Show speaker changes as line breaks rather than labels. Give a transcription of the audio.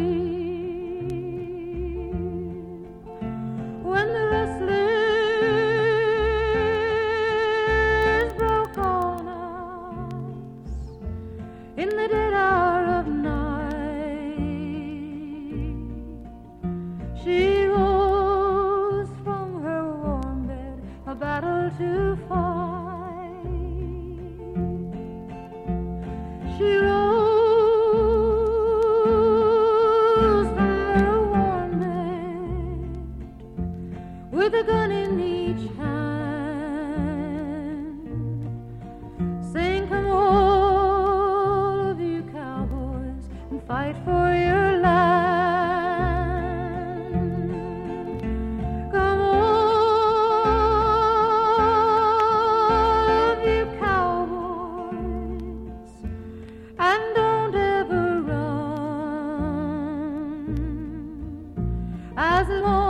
when the restless broke on us in the dead hour of night. She rose from her warm bed, a battle to fight. She rose from her warm bed with a gun in each hand, saying, "Come all of you cowboys and fight for your land. Come all of you cowboys and don't ever run as long